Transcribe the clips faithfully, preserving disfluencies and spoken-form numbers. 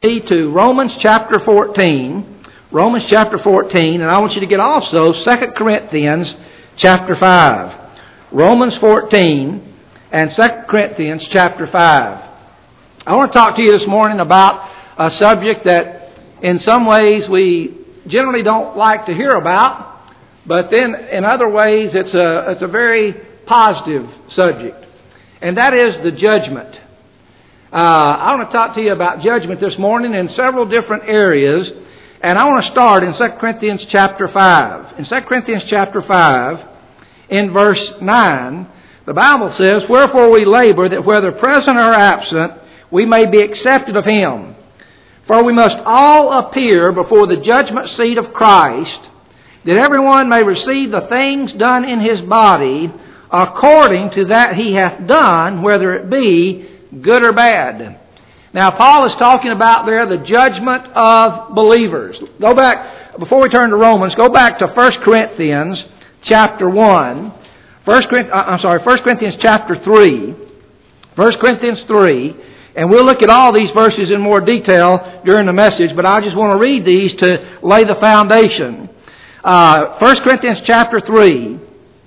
to Romans chapter fourteen. Romans chapter fourteen, and I want you to get also Second Corinthians chapter five. Romans fourteen and Second Corinthians chapter five. I want to talk to you this morning about a subject that in some ways we generally don't like to hear about, but then in other ways it's a, it's a very positive subject, and that is the judgment. Uh, I want to talk to you about judgment this morning in several different areas, and I want to start in Second Corinthians chapter five. In Second Corinthians chapter five, in verse nine, the Bible says, "Wherefore we labor, that whether present or absent, we may be accepted of Him. For we must all appear before the judgment seat of Christ, that everyone may receive the things done in his body according to that he hath done, whether it be good or bad." Now, Paul is talking about there the judgment of believers. Go back, before we turn to Romans, go back to First Corinthians chapter one. First, I'm sorry, First Corinthians chapter three. First Corinthians three. And we'll look at all these verses in more detail during the message, but I just want to read these to lay the foundation. Uh, First Corinthians chapter three.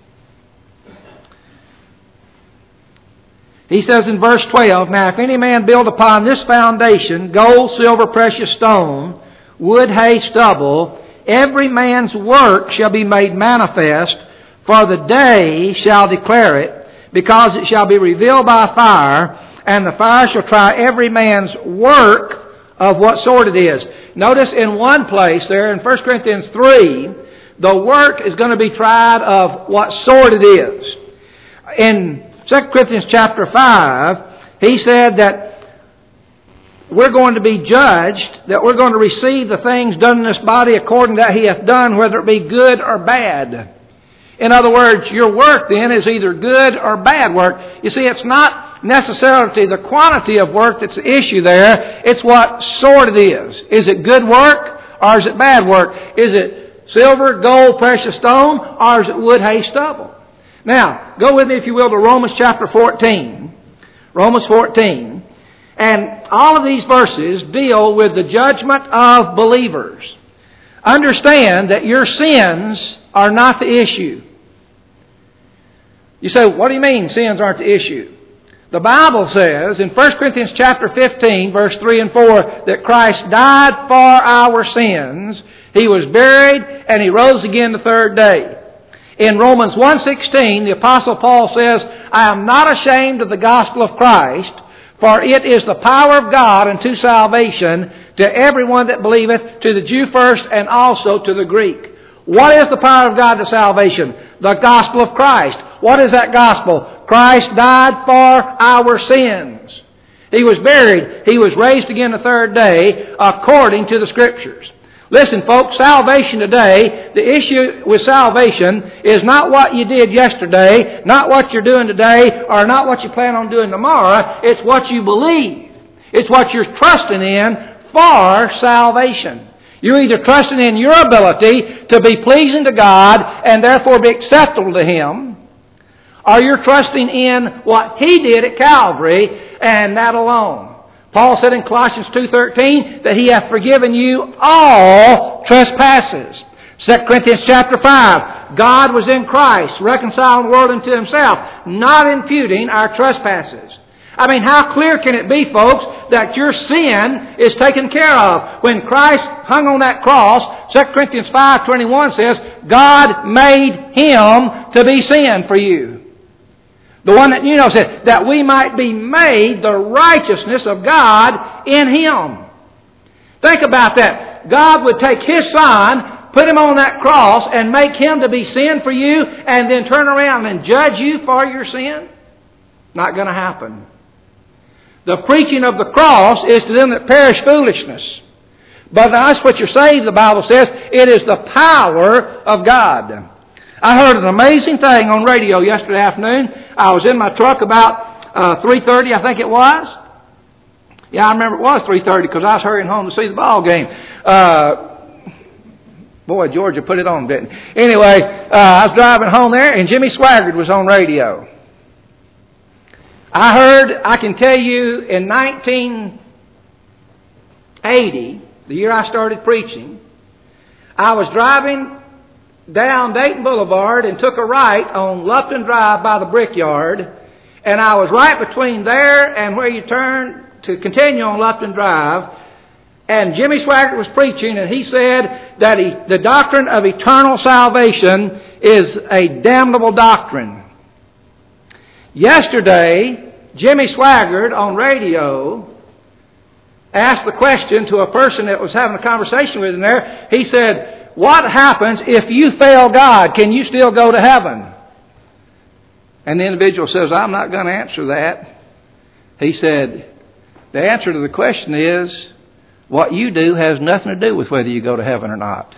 He says in verse twelve, "Now if any man build upon this foundation gold, silver, precious stone, wood, hay, stubble, every man's work shall be made manifest, for the day shall declare it, because it shall be revealed by fire, and the fire shall try every man's work of what sort it is." Notice in one place there in First Corinthians three, the work is going to be tried of what sort it is. In Second Corinthians chapter five, he said that we're going to be judged, that we're going to receive the things done in this body according to that He hath done, whether it be good or bad. In other words, your work then is either good or bad work. You see, it's not necessarily the quantity of work that's the issue there. It's what sort it is. Is it good work or is it bad work? Is it silver, gold, precious stone, or is it wood, hay, stubble? Now, go with me, if you will, to Romans chapter fourteen. Romans fourteen. And all of these verses deal with the judgment of believers. Understand that your sins are not the issue. You say, what do you mean sins aren't the issue? The Bible says in First Corinthians chapter fifteen, verse three and four, that Christ died for our sins, He was buried, and He rose again the third day. In Romans one sixteen, the Apostle Paul says, "I am not ashamed of the gospel of Christ, for it is the power of God unto salvation to everyone that believeth, to the Jew first, and also to the Greek." What is the power of God to salvation? The gospel of Christ. What is that gospel? Christ died for our sins. He was buried. He was raised again the third day according to the Scriptures. Listen, folks, salvation today, the issue with salvation is not what you did yesterday, not what you're doing today, or not what you plan on doing tomorrow. It's what you believe. It's what you're trusting in for salvation. You're either trusting in your ability to be pleasing to God and therefore be acceptable to Him, or you're trusting in what He did at Calvary and that alone. Paul said in Colossians two thirteen that He hath forgiven you all trespasses. Second Corinthians chapter five, God was in Christ, reconciling the world unto Himself, not imputing our trespasses. I mean, how clear can it be, folks, that your sin is taken care of? When Christ hung on that cross, Second Corinthians five twenty-one says, God made Him to be sin for you. The one that, you know, said, that we might be made the righteousness of God in Him. Think about that. God would take His Son, put Him on that cross, and make Him to be sin for you, and then turn around and judge you for your sin? Not going to happen. The preaching of the cross is to them that perish foolishness. But that's what you're saved, the Bible says. It is the power of God. I heard an amazing thing on radio yesterday afternoon. I was in my truck about uh, three thirty, I think it was. Yeah, I remember it was three thirty because I was hurrying home to see the ball game. Uh, boy, Georgia put it on, didn't it? Anyway, uh, I was driving home there, and Jimmy Swaggart was on radio. I heard, I can tell you, in nineteen eighty, the year I started preaching, I was driving down Dayton Boulevard and took a right on Lupton Drive by the Brickyard, and I was right between there and where you turn to continue on Lupton Drive, and Jimmy Swaggart was preaching, and he said that he, the doctrine of eternal salvation is a damnable doctrine. Yesterday, Jimmy Swaggart on radio asked the question to a person that was having a conversation with him there. He said, what happens if you fail God? Can you still go to heaven? And the individual says, I'm not going to answer that. He said, the answer to the question is, what you do has nothing to do with whether you go to heaven or not.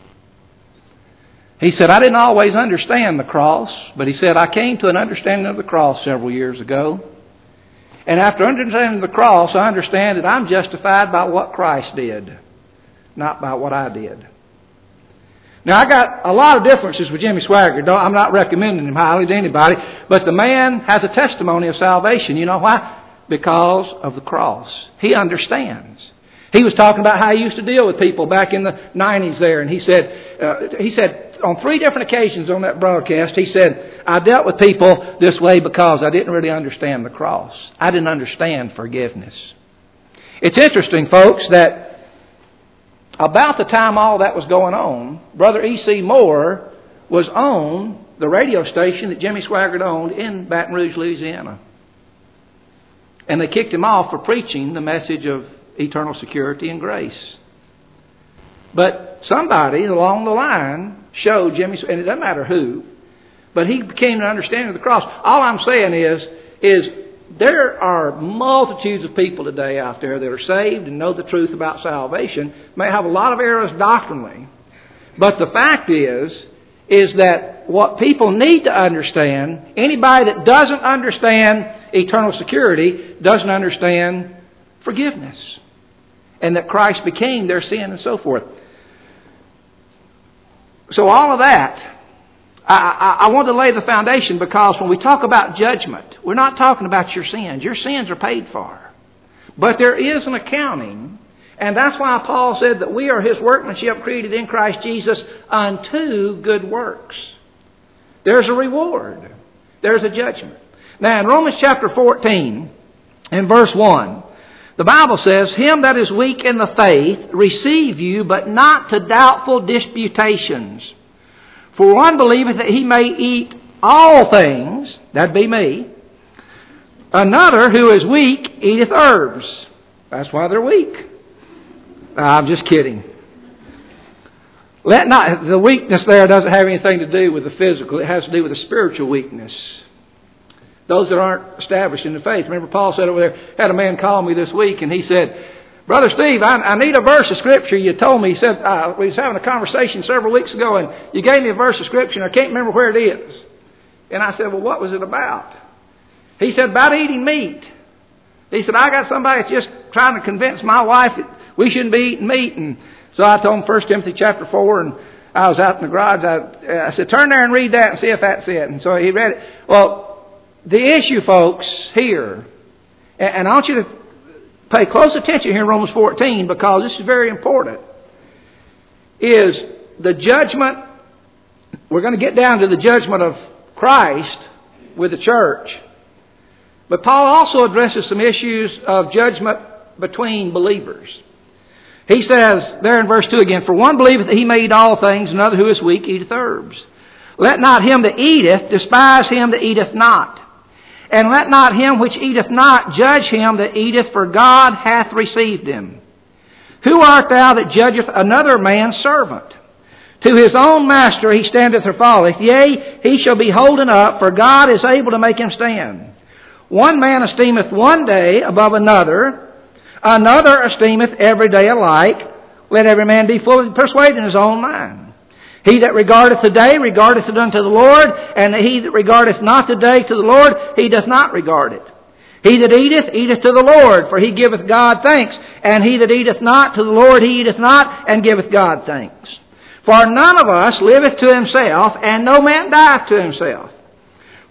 He said, I didn't always understand the cross, but he said, I came to an understanding of the cross several years ago. And after understanding the cross, I understand that I'm justified by what Christ did, not by what I did. Now, I got a lot of differences with Jimmy Swaggart. I'm not recommending him highly to anybody, but the man has a testimony of salvation. You know why? Because of the cross. He understands. He was talking about how he used to deal with people back in the nineties there, and he said, uh, he said on three different occasions on that broadcast, he said, I dealt with people this way because I didn't really understand the cross. I didn't understand forgiveness. It's interesting, folks, that about the time all that was going on, Brother E C Moore was on the radio station that Jimmy Swaggart owned in Baton Rouge, Louisiana. And they kicked him off for preaching the message of eternal security and grace. But somebody along the line showed Jimmy, and it doesn't matter who, but he became an understanding of the cross. All I'm saying is, is there are multitudes of people today out there that are saved and know the truth about salvation, may have a lot of errors doctrinally. But the fact is, is that what people need to understand, anybody that doesn't understand eternal security doesn't understand forgiveness. And that Christ became their sin and so forth. So all of that, I, I, I want to lay the foundation, because when we talk about judgment, we're not talking about your sins. Your sins are paid for. But there is an accounting, and that's why Paul said that we are His workmanship created in Christ Jesus unto good works. There's a reward. There's a judgment. Now in Romans chapter fourteen, in verse one, the Bible says, Him that is weak in the faith receive you, but not to doubtful disputations. For one believeth that he may eat all things, that'd be me. Another who is weak eateth herbs. That's why they're weak. I'm just kidding. Let not, the weakness there doesn't have anything to do with the physical. It has to do with the spiritual weakness. Those that aren't established in the faith. Remember, Paul said over there, had a man call me this week, and he said, Brother Steve, I, I need a verse of Scripture. You told me, he said, uh, we was having a conversation several weeks ago, and you gave me a verse of Scripture, and I can't remember where it is. And I said, well, what was it about? He said, about eating meat. He said, I got somebody that's just trying to convince my wife that we shouldn't be eating meat. And so I told him First Timothy chapter four, and I was out in the garage. I, I said, turn there and read that and see if that's it. And so he read it. Well, the issue, folks, here, and I want you to pay close attention here in Romans fourteen, because this is very important, is the judgment. We're going to get down to the judgment of Christ with the church. But Paul also addresses some issues of judgment between believers. He says there in verse two again, For one believeth that he may eat all things, another who is weak eateth herbs. Let not him that eateth despise him that eateth not. And let not him which eateth not judge him that eateth, for God hath received him. Who art thou that judgeth another man's servant? To his own master he standeth or falleth. Yea, he shall be holden up, for God is able to make him stand. One man esteemeth one day above another, another esteemeth every day alike. Let every man be fully persuaded in his own mind. He that regardeth the day regardeth it unto the Lord, and he that regardeth not the day to the Lord, he doth not regard it. He that eateth, eateth to the Lord, for he giveth God thanks. And he that eateth not to the Lord, he eateth not, and giveth God thanks. For none of us liveth to himself, and no man dieth to himself.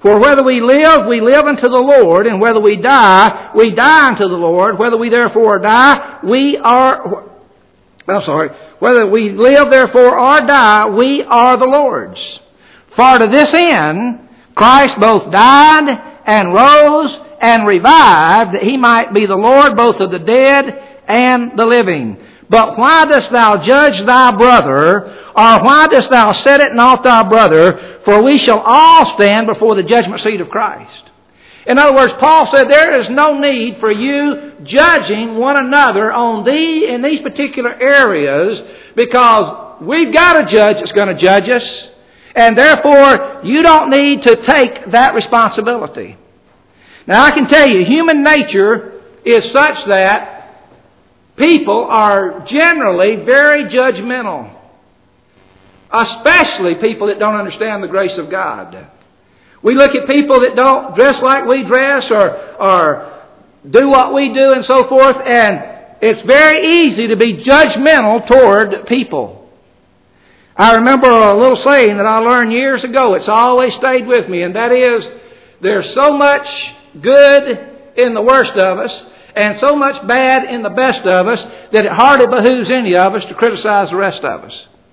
For whether we live, we live unto the Lord, and whether we die, we die unto the Lord. Whether we therefore die, we are... I'm sorry. Whether we live therefore or die, we are the Lord's. For to this end, Christ both died and rose and revived, that He might be the Lord both of the dead and the living. But why dost thou judge thy brother, or why dost thou set it not thy brother? For we shall all stand before the judgment seat of Christ. In other words, Paul said there is no need for you judging one another on the in these particular areas, because we've got a judge that's going to judge us, and therefore you don't need to take that responsibility. Now I can tell you, human nature is such that people are generally very judgmental. Especially people that don't understand the grace of God. We look at people that don't dress like we dress or, or do what we do and so forth, and it's very easy to be judgmental toward people. I remember a little saying that I learned years ago. It's always stayed with me, and that is, there's so much good in the worst of us and so much bad in the best of us that it hardly behooves any of us to criticize the rest of us.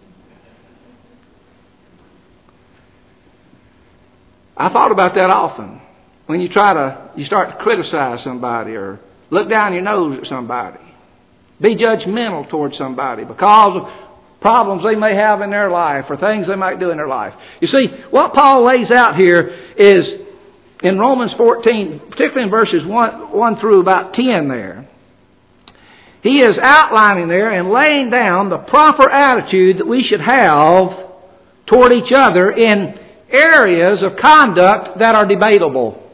I thought about that often. When you try to, you start to criticize somebody or look down your nose at somebody. Be judgmental towards somebody because of problems they may have in their life or things they might do in their life. You see, what Paul lays out here is in Romans fourteen, particularly in verses one, one through about ten there. He is outlining there and laying down the proper attitude that we should have toward each other in areas of conduct that are debatable.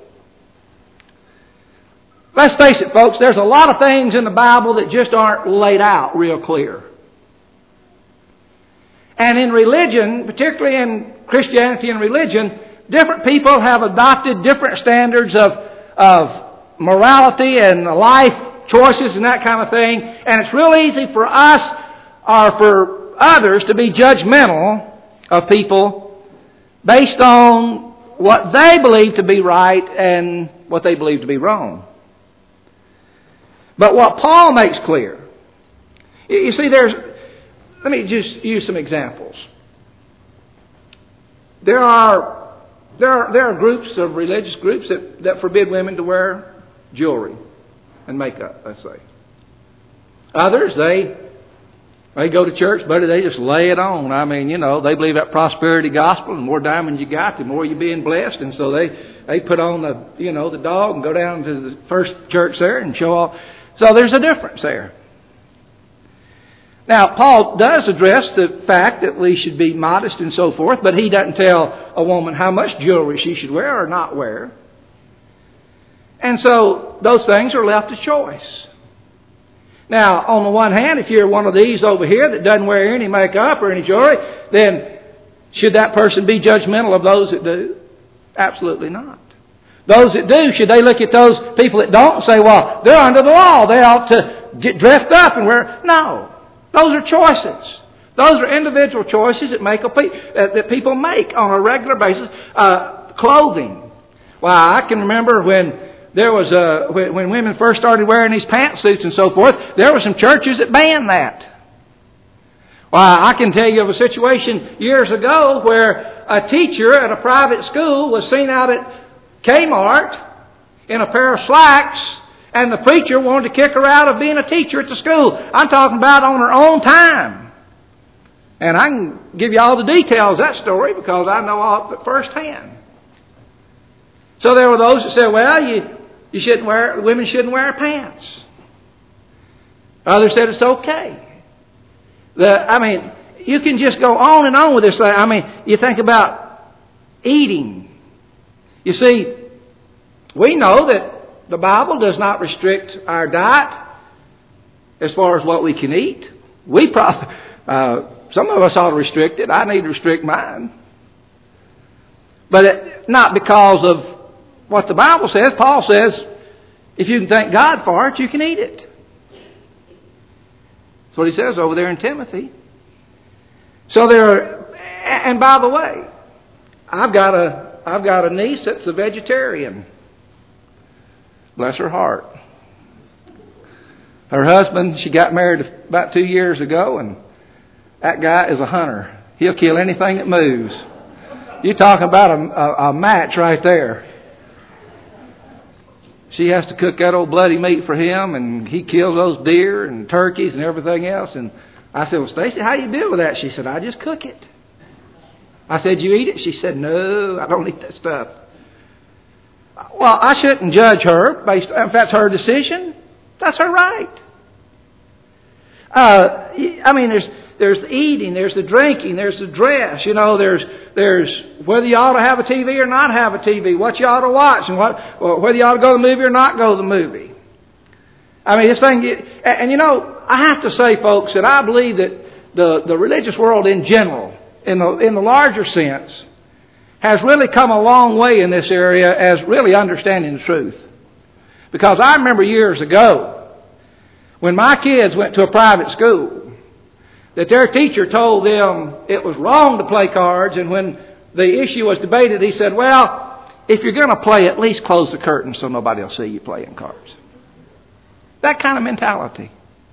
Let's face it, folks, there's a lot of things in the Bible that just aren't laid out real clear. And in religion, particularly in Christianity and religion, different people have adopted different standards of, of morality and life choices and that kind of thing. And it's real easy for us or for others to be judgmental of people based on what they believe to be right and what they believe to be wrong. But what Paul makes clear, you see, there's, let me just use some examples. There are, there are, there are groups of religious groups that, that forbid women to wear jewelry and makeup, let's say. Others, they They go to church, buddy, they just lay it on. I mean, you know, they believe that prosperity gospel. The more diamonds you got, the more you're being blessed. And so they, they put on the, you know, the dog and go down to the first church there and show off. So there's a difference there. Now, Paul does address the fact that we should be modest and so forth, but he doesn't tell a woman how much jewelry she should wear or not wear. And so those things are left to choice. Now, on the one hand, if you're one of these over here that doesn't wear any makeup or any jewelry, then should that person be judgmental of those that do? Absolutely not. Those that do, should they look at those people that don't and say, well, they're under the law, they ought to get dressed up and wear... No. Those are choices. Those are individual choices that make a pe- uh, that people make on a regular basis. Uh, clothing. Well, I can remember when there was a when, when women first started wearing these pantsuits and so forth. There were some churches that banned that. Well, I can tell you of a situation years ago where a teacher at a private school was seen out at Kmart in a pair of slacks. And the preacher wanted to kick her out of being a teacher at the school. I'm talking about on her own time. And I can give you all the details of that story because I know all of it firsthand. So there were those that said, well, you, you shouldn't wear, women shouldn't wear pants. Others said it's okay. The, I mean, you can just go on and on with this. I mean, you think about eating. You see, we know that the Bible does not restrict our diet as far as what we can eat. We probably, uh, some of us ought to restrict it. I need to restrict mine. But it, not because of what the Bible says. Paul says, if you can thank God for it, you can eat it. That's what he says over there in Timothy. So there are, and by the way, I've got a a I've got a niece that's a vegetarian. Bless her heart. Her husband, she got married about two years ago, and that guy is a hunter. He'll kill anything that moves. You're talking about a, a, a match right there. She has to cook that old bloody meat for him, and he kills those deer and turkeys and everything else. And I said, well, Stacy, how do you deal with that? She said, I just cook it. I said, you eat it? She said, no, I don't eat that stuff. Well, I shouldn't judge her based if that's her decision. That's her right. Uh, I mean, there's there's the eating, there's the drinking, there's the dress. You know, there's there's whether you ought to have a T V or not have a T V, what you ought to watch, and what or whether you ought to go to the movie or not go to the movie. I mean, this thing, and, and you know, I have to say, folks, that I believe that the the religious world in general, in the in the larger sense, has really come a long way in this area as really understanding the truth. Because I remember years ago, when my kids went to a private school, that their teacher told them it was wrong to play cards, and when the issue was debated, he said, well, if you're going to play, at least close the curtain so nobody will see you playing cards. That kind of mentality.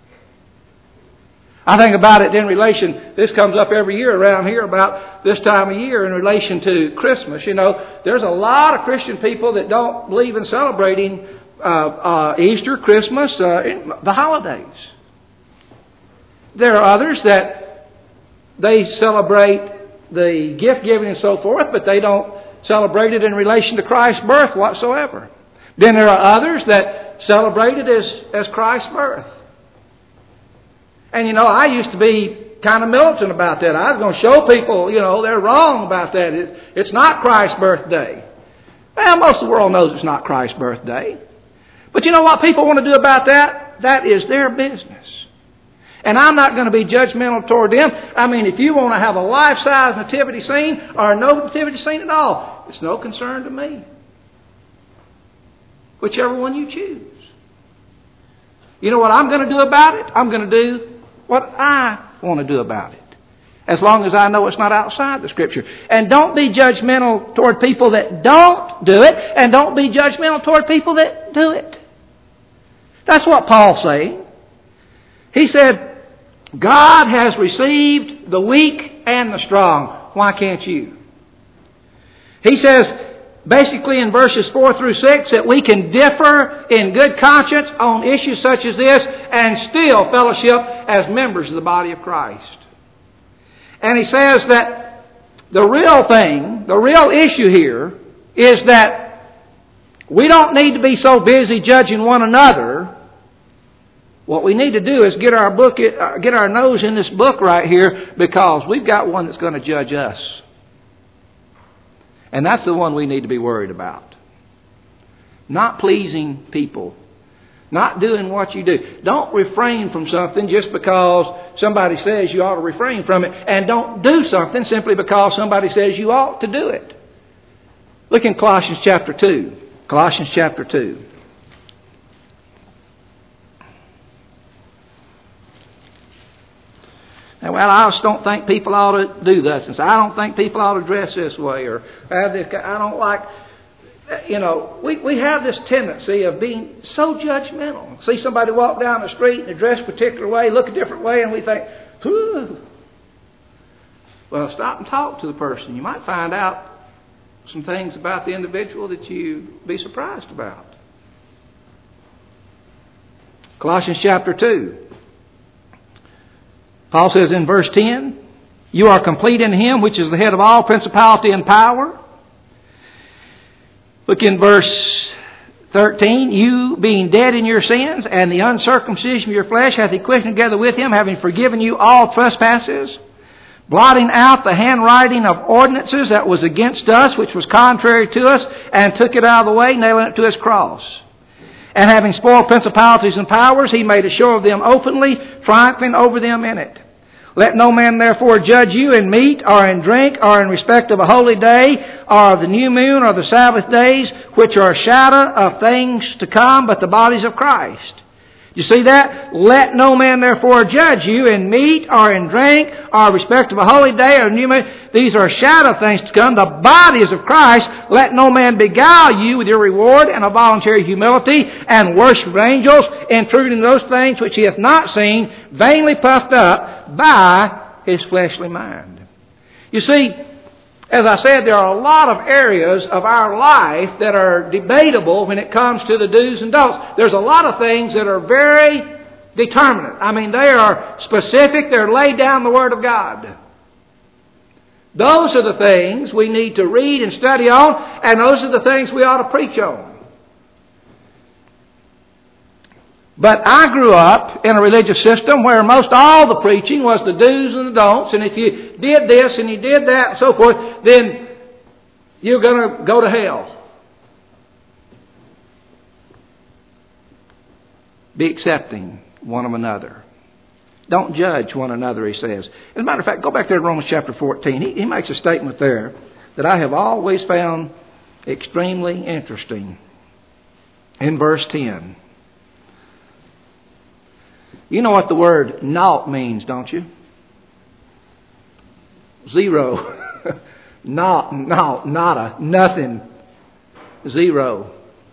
I think about it in relation, this comes up every year around here about this time of year in relation to Christmas. You know, there's a lot of Christian people that don't believe in celebrating uh, uh, Easter, Christmas, uh, the holidays. There are others that they celebrate the gift giving and so forth, but they don't celebrate it in relation to Christ's birth whatsoever. Then there are others that celebrate it as, as Christ's birth. And, you know, I used to be kind of militant about that. I was going to show people, you know, they're wrong about that. It, it's not Christ's birthday. Well, most of the world knows it's not Christ's birthday. But you know what people want to do about that? That is their business. And I'm not going to be judgmental toward them. I mean, if you want to have a life-size nativity scene or no nativity scene at all, it's no concern to me. Whichever one you choose. You know what I'm going to do about it? I'm going to do what I want to do about it. As long as I know it's not outside the Scripture. And don't be judgmental toward people that don't do it. And don't be judgmental toward people that do it. That's what Paul's saying. He said, God has received the weak and the strong. Why can't you? He says, basically in verses four through six, that we can differ in good conscience on issues such as this and still fellowship as members of the body of Christ. And he says that the real thing, the real issue here is that we don't need to be so busy judging one another. What we need to do is get our book, get our nose in this book right here, because we've got one that's going to judge us. And that's the one we need to be worried about. Not pleasing people. Not doing what you do. Don't refrain from something just because somebody says you ought to refrain from it. And don't do something simply because somebody says you ought to do it. Look in Colossians chapter two. Colossians chapter two. And, well, I just don't think people ought to do this. And so I don't think people ought to dress this way. Or have this. I don't like, you know, we, we have this tendency of being so judgmental. See somebody walk down the street and they dress a particular way, look a different way, and we think, whew. Well, stop and talk to the person. You might find out some things about the individual that you'd be surprised about. Colossians chapter two. Paul says in verse ten, you are complete in Him, which is the head of all principality and power. Look in verse thirteen. You being dead in your sins and the uncircumcision of your flesh hath He quickened together with Him, having forgiven you all trespasses, blotting out the handwriting of ordinances that was against us, which was contrary to us, and took it out of the way, nailing it to His cross. And having spoiled principalities and powers, He made a show of them openly, triumphing over them in it. Let no man therefore judge you in meat or in drink or in respect of a holy day or of the new moon or the Sabbath days, which are a shadow of things to come, but the bodies of Christ. You see that? Let no man therefore judge you in meat or in drink or respect of a holy day or new moon. These are shadow things to come. The body is of Christ. Let no man beguile you with your reward and a voluntary humility and worship of angels, intruding those things which he hath not seen, vainly puffed up by his fleshly mind. You see, as I said, there are a lot of areas of our life that are debatable when it comes to the do's and don'ts. There's a lot of things that are very determinate. I mean, they are specific. They're laid down in the Word of God. Those are the things we need to read and study on, and those are the things we ought to preach on. But I grew up in a religious system where most all the preaching was the do's and the don'ts, and if you did this and you did that and so forth, then you're going to go to hell. Be accepting one of another. Don't judge one another, he says. As a matter of fact, go back there to Romans chapter fourteen. He, he makes a statement there that I have always found extremely interesting. In verse ten. You know what the word naught means, don't you? Zero. Naught, naught, nada, nothing. Zero.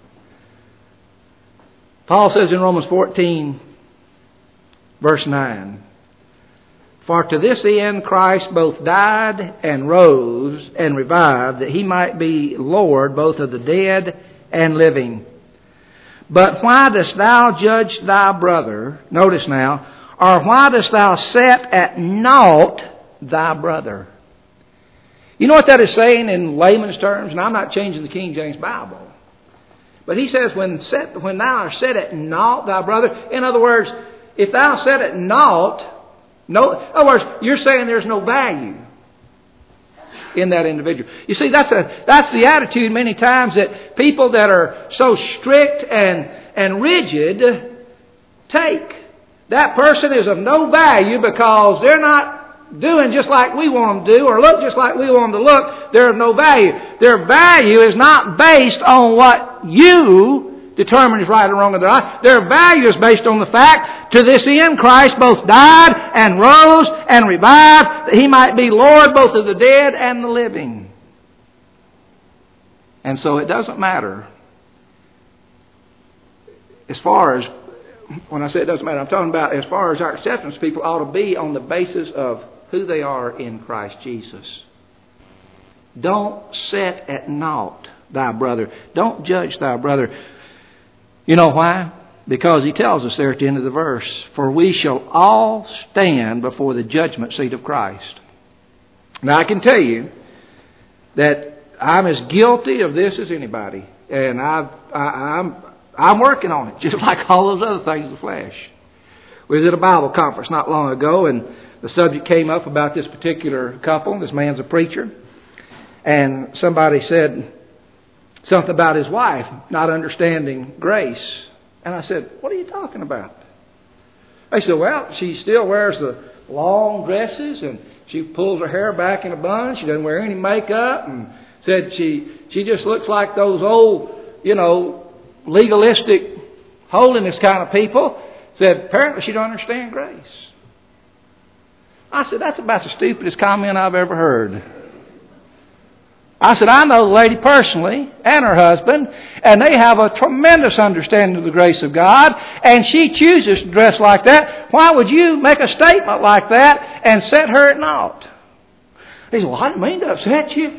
Paul says in Romans fourteen, verse nine, for to this end Christ both died and rose and revived, that he might be Lord both of the dead and living. But why dost thou judge thy brother, notice now, or why dost thou set at naught thy brother? You know what that is saying in layman's terms? And I'm not changing the King James Bible. But he says, when set, when thou art set at naught thy brother, in other words, if thou set at naught, no, in other words, you're saying there's no value in that individual. You see, that's a that's the attitude many times that people that are so strict and and rigid take. That person is of no value because they're not doing just like we want them to do or look just like we want them to look. They're of no value. Their value is not based on what you determine is right or wrong in their life. Their value is based on the fact, to this end Christ both died and rose and revived, that he might be Lord both of the dead and the living. And so it doesn't matter. As far as, when I say it doesn't matter, I'm talking about as far as our acceptance, people ought to be on the basis of who they are in Christ Jesus. Don't set at naught thy brother. Don't judge thy brother. You know why? Because he tells us there at the end of the verse, for we shall all stand before the judgment seat of Christ. Now I can tell you that I'm as guilty of this as anybody. And I've, I, I'm I'm working on it, just like all those other things of the flesh. We was at a Bible conference not long ago, and the subject came up about this particular couple. This man's a preacher. And somebody said something about his wife not understanding grace. And I said, what are you talking about? They said, well, she still wears the long dresses and she pulls her hair back in a bun. She doesn't wear any makeup. And said she she just looks like those old, you know, legalistic holiness kind of people. Said apparently she don't understand grace. I said, that's about the stupidest comment I've ever heard. I said, I know the lady personally and her husband, and they have a tremendous understanding of the grace of God, and she chooses to dress like that. Why would you make a statement like that and set her at naught? He said, well, I didn't mean to upset you.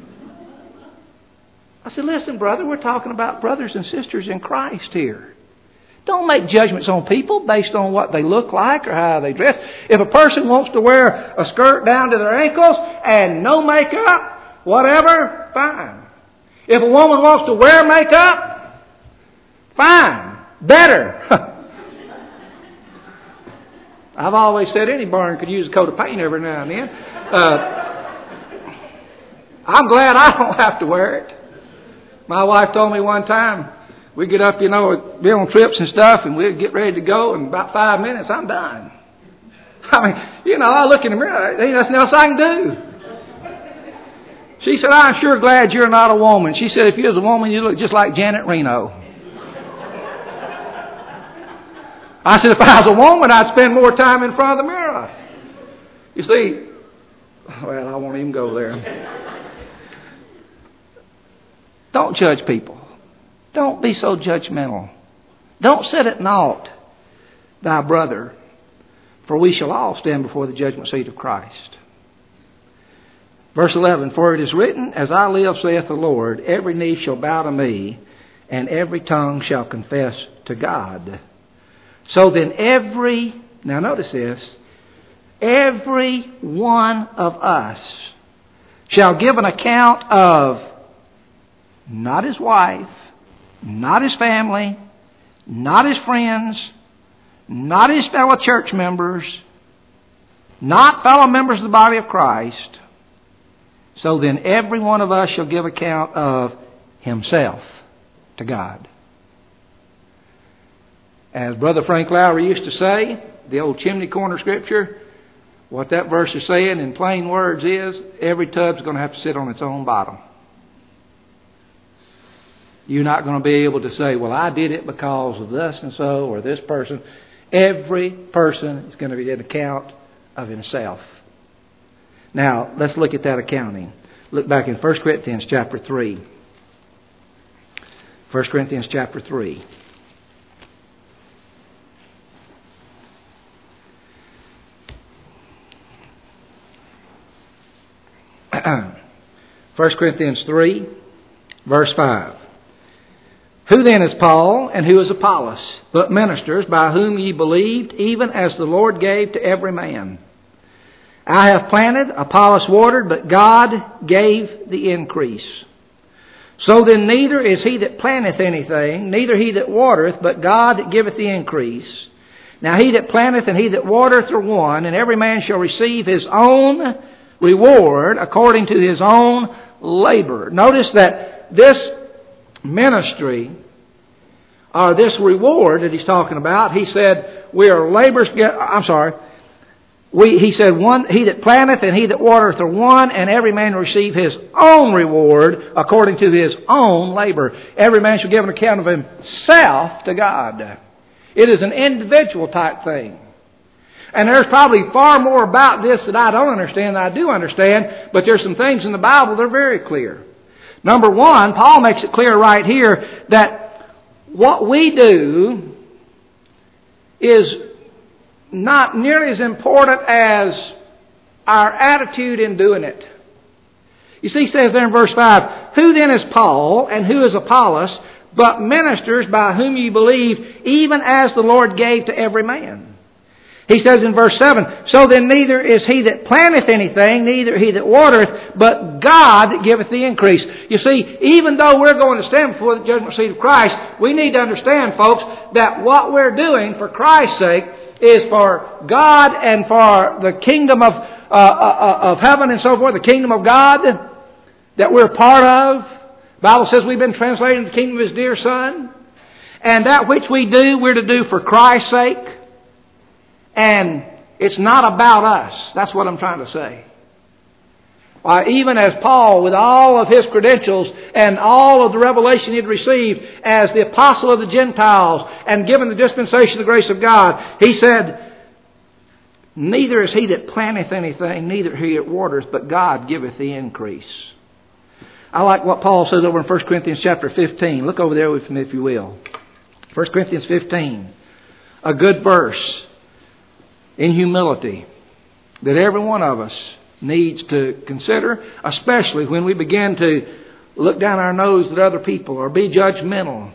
I said, listen, brother, we're talking about brothers and sisters in Christ here. Don't make judgments on people based on what they look like or how they dress. If a person wants to wear a skirt down to their ankles and no makeup, whatever, fine. If a woman wants to wear makeup, fine. Better. I've always said any barn could use a coat of paint every now and then. Uh, I'm glad I don't have to wear it. My wife told me one time, we get up, you know, be on trips and stuff, and we'd get ready to go, and about five minutes, I'm done. I mean, you know, I look in the mirror, there ain't nothing else I can do. She said, I'm sure glad you're not a woman. She said, if you was a woman, you look just like Janet Reno. I said, if I was a woman, I'd spend more time in front of the mirror. You see, well, I won't even go there. Don't judge people. Don't be so judgmental. Don't set at naught thy brother, for we shall all stand before the judgment seat of Christ. Verse eleven, for it is written, as I live, saith the Lord, every knee shall bow to me, and every tongue shall confess to God. So then every, now notice this, every one of us shall give an account of not his wife, not his family, not his friends, not his fellow church members, not fellow members of the body of Christ. So then every one of us shall give account of himself to God. As Brother Frank Lowry used to say, the old chimney corner scripture, what that verse is saying in plain words is, every tub's going to have to sit on its own bottom. You're not going to be able to say, well, I did it because of this and so, or this person. Every person is going to be an account of himself. Now, let's look at that accounting. Look back in First Corinthians chapter three. First Corinthians chapter three. First Corinthians three, verse five. Who then is Paul, and who is Apollos, but ministers by whom ye believed, even as the Lord gave to every man? I have planted, Apollos watered, but God gave the increase. So then neither is he that planteth anything, neither he that watereth, but God that giveth the increase. Now he that planteth and he that watereth are one, and every man shall receive his own reward according to his own labor. Notice that this ministry, or this reward that he's talking about, he said, we are laborers, I'm sorry, we, he said, one, he that planteth and he that watereth are one, and every man receive his own reward according to his own labor. Every man shall give an account of himself to God. It is an individual type thing. And there's probably far more about this that I don't understand than I do understand, but there's some things in the Bible that are very clear. Number one, Paul makes it clear right here that what we do is not nearly as important as our attitude in doing it. You see, he says there in verse five, who then is Paul and who is Apollos, but ministers by whom ye believe, even as the Lord gave to every man? He says in verse seven, so then neither is he that planteth anything, neither he that watereth, but God that giveth the increase. You see, even though we're going to stand before the judgment seat of Christ, we need to understand, folks, that what we're doing for Christ's sake is for God and for the kingdom of, uh, uh, of heaven and so forth, the kingdom of God that we're part of. The Bible says we've been translated into the kingdom of His dear Son. And that which we do, we're to do for Christ's sake. And it's not about us. That's what I'm trying to say. Why, even as Paul, with all of his credentials and all of the revelation he'd received as the apostle of the Gentiles and given the dispensation of the grace of God, he said, neither is he that planteth anything, neither he that watereth, but God giveth the increase. I like what Paul says over in First Corinthians chapter fifteen. Look over there with me if you will. First Corinthians fifteen. A good verse. In humility, that every one of us needs to consider, especially when we begin to look down our nose at other people or be judgmental.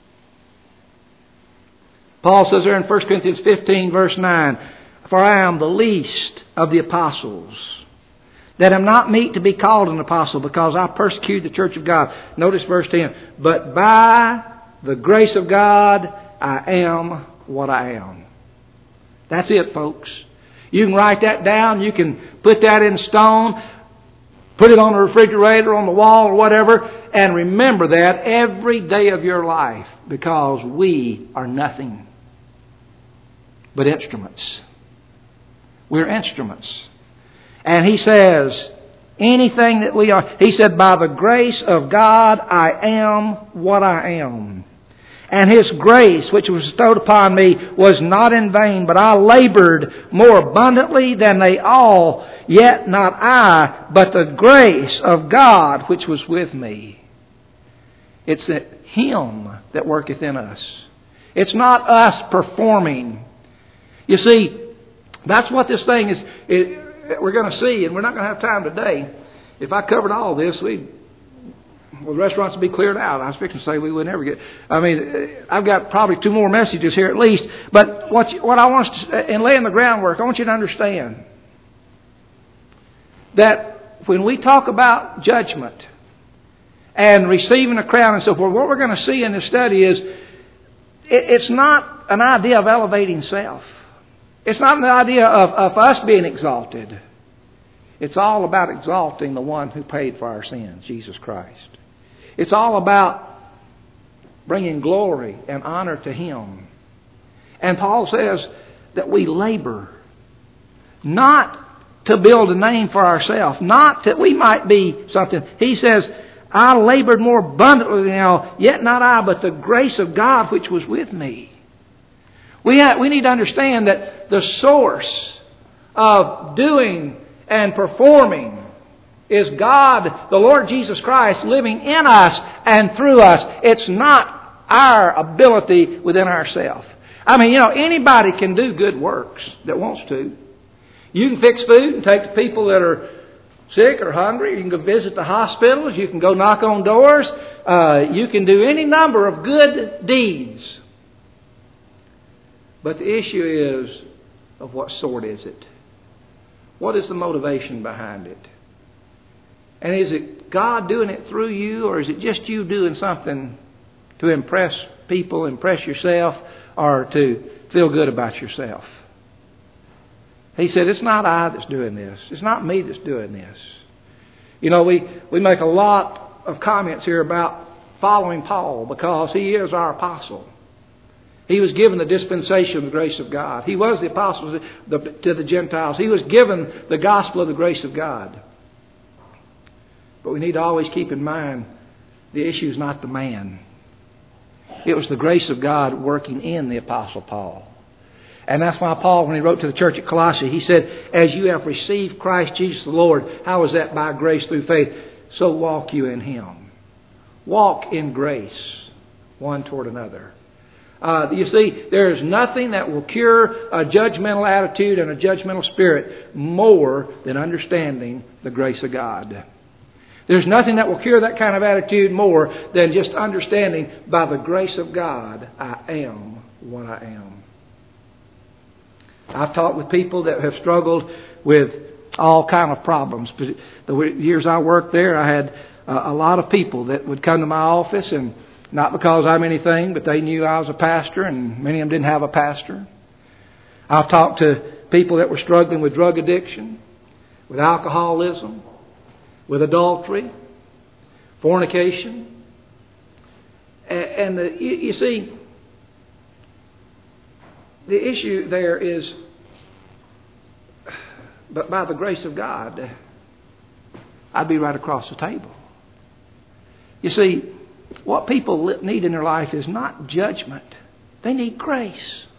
Paul says there in First Corinthians fifteen verse nine, for I am the least of the apostles, that am not meet to be called an apostle, because I persecute the church of God. Notice verse ten, but by the grace of God I am what I am. That's it, folks. You can write that down. You can put that in stone. Put it on the refrigerator, on the wall, or whatever. And remember that every day of your life. Because we are nothing but instruments. We're instruments. And he says, anything that we are... He said, by the grace of God, I am what I am. And His grace, which was bestowed upon me, was not in vain, but I labored more abundantly than they all. Yet not I, but the grace of God which was with me. It's Him that worketh in us. It's not us performing. You see, that's what this thing is. It, we're going to see, and we're not going to have time today. If I covered all this, we well, the restaurants would be cleared out. I was fixing to say we would never get. I mean, I've got probably two more messages here at least. But what you, what I want to, in laying the groundwork, I want you to understand that when we talk about judgment and receiving a crown and so forth, what we're going to see in this study is it, it's not an idea of elevating self. It's not an idea of, of us being exalted. It's all about exalting the one who paid for our sins, Jesus Christ. It's all about bringing glory and honor to Him. And Paul says that we labor not to build a name for ourselves, not that we might be something. He says, I labored more abundantly than all, yet not I, but the grace of God which was with me. We have, we need to understand that the source of doing and performing is God, the Lord Jesus Christ, living in us and through us. It's not our ability within ourselves. I mean, you know, anybody can do good works that wants to. You can fix food and take the people that are sick or hungry. You can go visit the hospitals. You can go knock on doors. Uh, you can do any number of good deeds. But the issue is, of what sort is it? What is the motivation behind it? And is it God doing it through you, or is it just you doing something to impress people, impress yourself, or to feel good about yourself? He said, it's not I that's doing this. It's not me that's doing this. You know, we, we make a lot of comments here about following Paul because he is our apostle. He was given the dispensation of the grace of God. He was the apostle to the Gentiles. He was given the gospel of the grace of God. But we need to always keep in mind the issue is not the man. It was the grace of God working in the Apostle Paul. And that's why Paul, when he wrote to the church at Colossae, he said, as you have received Christ Jesus the Lord, how is that? By grace through faith. So walk you in Him. Walk in grace one toward another. Uh, you see, there is nothing that will cure a judgmental attitude and a judgmental spirit more than understanding the grace of God. There's nothing that will cure that kind of attitude more than just understanding by the grace of God, I am what I am. I've talked with people that have struggled with all kind of problems. The years I worked there, I had a lot of people that would come to my office, and not because I'm anything, but they knew I was a pastor, and many of them didn't have a pastor. I've talked to people that were struggling with drug addiction, with alcoholism, with adultery, fornication. And the, you, you see, the issue there is, but by the grace of God, I'd be right across the table. You see, what people need in their life is not judgment. They need grace.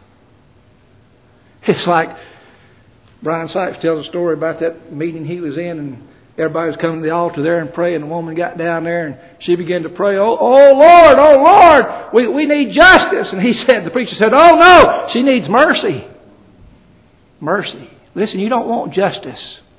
It's like Brian Sykes tells a story about that meeting he was in, and everybody was coming to the altar there and praying. And the woman got down there and she began to pray, Oh, oh Lord, oh Lord, we, we need justice. And he said, the preacher said, oh no, she needs mercy. Mercy. Listen, you don't want justice.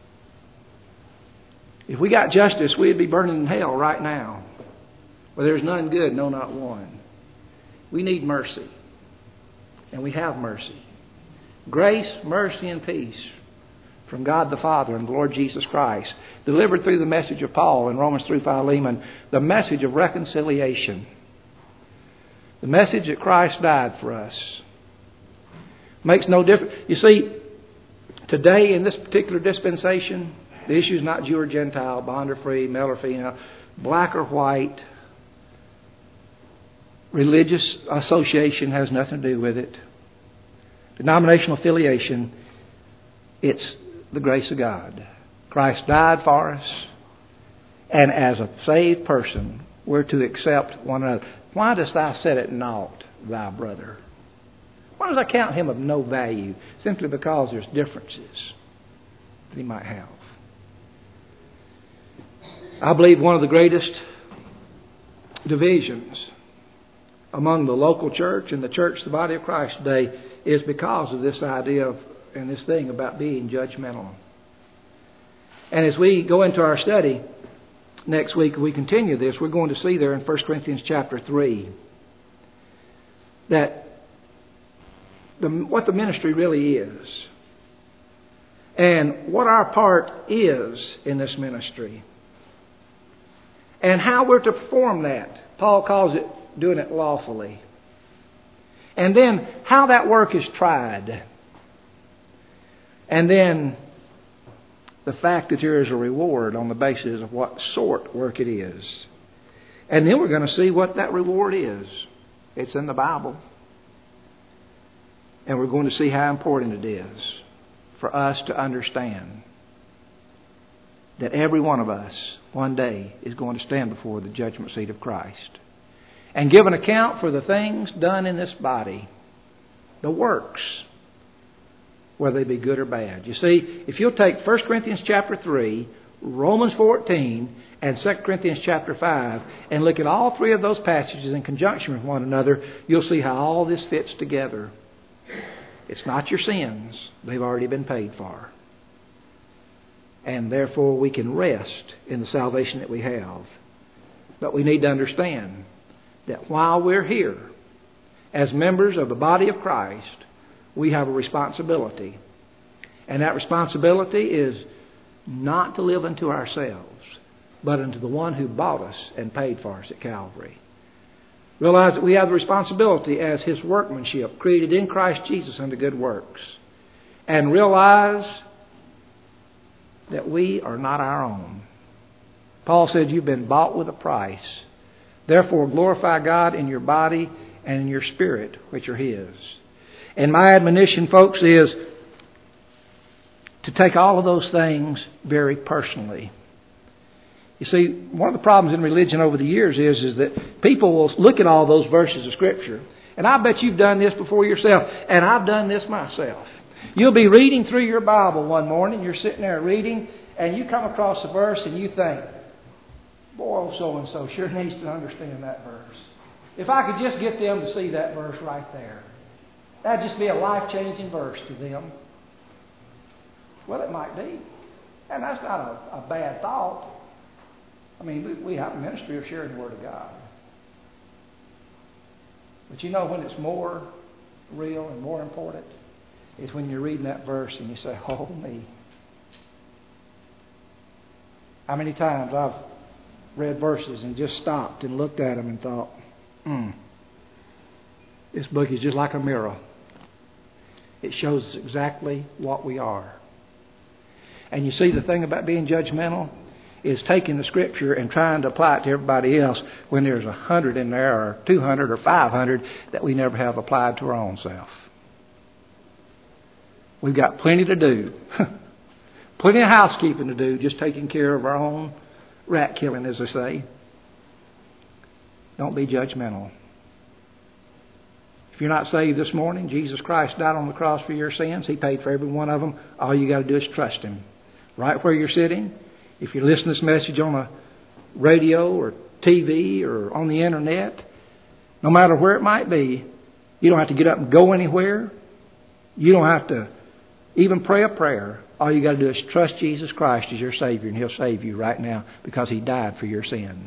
If we got justice, we'd be burning in hell right now. Well, there's none good, no, not one. We need mercy. And we have mercy. Grace, mercy, and peace from God the Father and the Lord Jesus Christ, delivered through the message of Paul in Romans through Philemon, the message of reconciliation. The message that Christ died for us. Makes no difference. You see, today in this particular dispensation, the issue is not Jew or Gentile, bond or free, male or female, black or white. Religious association has nothing to do with it. Denominational affiliation, it's the grace of God. Christ died for us, and as a saved person, we're to accept one another. Why dost thou set at naught thy brother? Why does I count him of no value? Simply because there's differences that he might have. I believe one of the greatest divisions among the local church and the church, the body of Christ today, is because of this idea of, and this thing about being judgmental. And as we go into our study next week, we continue this, we're going to see there in First Corinthians chapter three that the, what the ministry really is and what our part is in this ministry and how we're to perform that. Paul calls it doing it lawfully. And then how that work is tried. And then the fact that there is a reward on the basis of what sort work it is. And then we're going to see what that reward is. It's in the Bible. And we're going to see how important it is for us to understand that every one of us one day is going to stand before the judgment seat of Christ and give an account for the things done in this body, the works, whether they be good or bad. You see, if you'll take First Corinthians chapter three, Romans fourteen, and Second Corinthians chapter five, and look at all three of those passages in conjunction with one another, you'll see how all this fits together. It's not your sins. They've already been paid for. And therefore we can rest in the salvation that we have. But we need to understand that while we're here, as members of the body of Christ, we have a responsibility. And that responsibility is not to live unto ourselves, but unto the one who bought us and paid for us at Calvary. Realize that we have the responsibility as His workmanship, created in Christ Jesus unto good works. And realize that we are not our own. Paul said, you've been bought with a price. Therefore glorify God in your body and in your spirit, which are His. And my admonition, folks, is to take all of those things very personally. You see, one of the problems in religion over the years is, is that people will look at all those verses of Scripture. And I bet you've done this before yourself. And I've done this myself. You'll be reading through your Bible one morning. You're sitting there reading. And you come across a verse and you think, boy, so-and-so sure needs to understand that verse. If I could just get them to see that verse right there. That'd just be a life-changing verse to them. Well, it might be. And that's not a, a bad thought. I mean, we, we have a ministry of sharing the Word of God. But you know when it's more real and more important is when you're reading that verse and you say, oh, me. How many times I've read verses and just stopped and looked at them and thought, hmm, this book is just like a mirror. It shows us exactly what we are. And you see, the thing about being judgmental is taking the Scripture and trying to apply it to everybody else when there's a hundred in there or two hundred or five hundred that we never have applied to our own self. We've got plenty to do. Plenty of housekeeping to do, just taking care of our own rat killing, as they say. Don't be judgmental. If you're not saved this morning, Jesus Christ died on the cross for your sins. He paid for every one of them. All you got to do is trust Him. Right where you're sitting, if you listen to this message on a radio or T V or on the internet, no matter where it might be, you don't have to get up and go anywhere. You don't have to even pray a prayer. All you got to do is trust Jesus Christ as your Savior, and He'll save you right now because He died for your sins.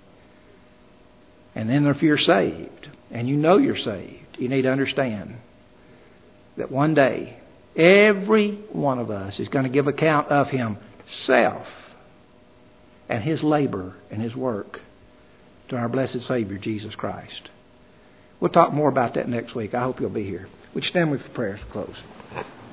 And then if you're saved, and you know you're saved, you need to understand that one day, every one of us is going to give account of himself and his labor and his work to our blessed Savior, Jesus Christ. We'll talk more about that next week. I hope you'll be here. Would you stand with me for prayer to close?